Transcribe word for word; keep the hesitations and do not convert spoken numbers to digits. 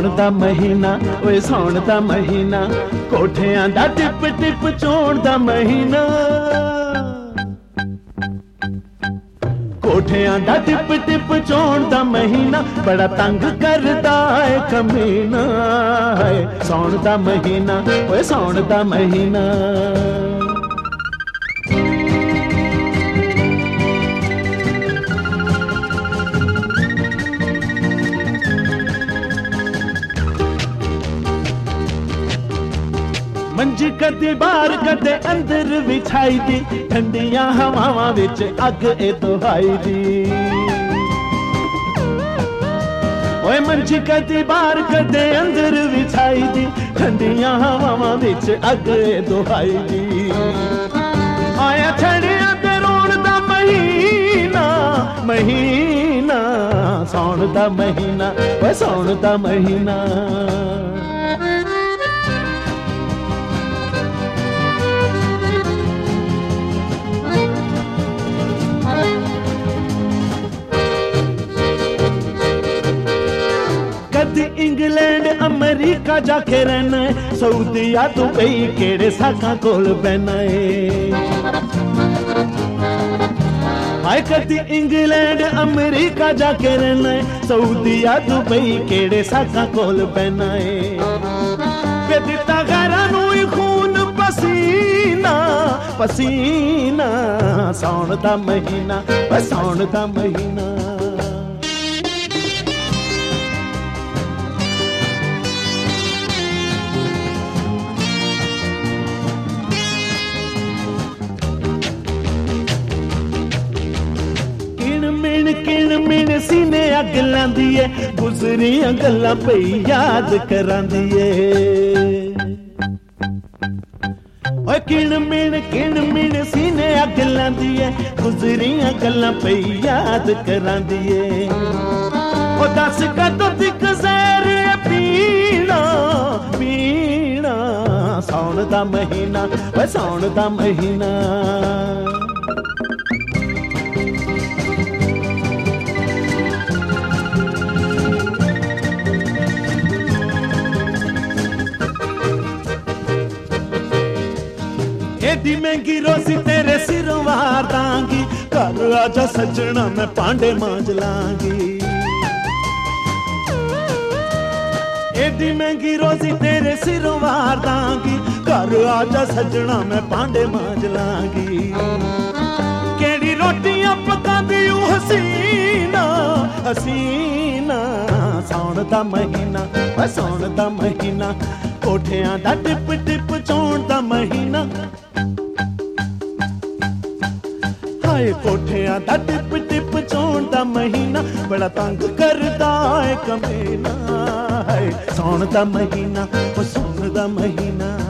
सौण दा महीना ओए सौण दा महीना कोठियां दा टिप टिप चोण दा महीना कोठियां दा टिप टिप चोण दा महीना बड़ा तंग करदा है कमीना है सौण दा महीना ओए सौण दा महीना मंजी कदी बाहर कदे अंदर विछाई दी ठंडियां हवावां विच अग ए दुहाई दी ओए मंजी कदी बाहर कदे अंदर विछाई दी ठंडियां हवावां विच अग ए दुहाई दी आया छड़िया ते रोण दा महीना महीना सौण दा महीना ओए सौण दा महीना कदी इंग्लैंड अमेरिका जाके रहना है सऊदिया दुबई केड़े साका कोल बहना है हाय कदी इंग्लैंड अमेरिका जाके रहना है सऊदिया दुबई केड़े साका कोल बहना है वे दिता घरा नू ही खून पसीना पसीना सौण दा महीना सौण दा महीना किण मिण सीने अग लांदी है गुजरियां गल्लां पई याद करांदी है ओए किण मिण किण मिण सीने अग लांदी है गुजरियां गल्लां पई याद करांदी है ओ दस कदों तक ज़हर पीना पीना सौण दा महीना ओए सौण दा महीना एडी महंगी रोजी तेरे सिरों वार दांगी घर आजा सजना मैं पांडे मांज लांगी एडी महंगी रोजी तेरे सिरों वार दांगी घर आजा सजना मैं पांडे मांज लांगी केड़ी रोटियां पकांदी ऊ हसीना हसीना सौण दा महीना सौण दा महीना कोठियां दा टिप टिप चोण दा महीना हाय कोठियां दा टिप टिप चोण दा महीना बड़ा तंग करदा है कमीना है सौण दा महीना ओ सौण दा महीना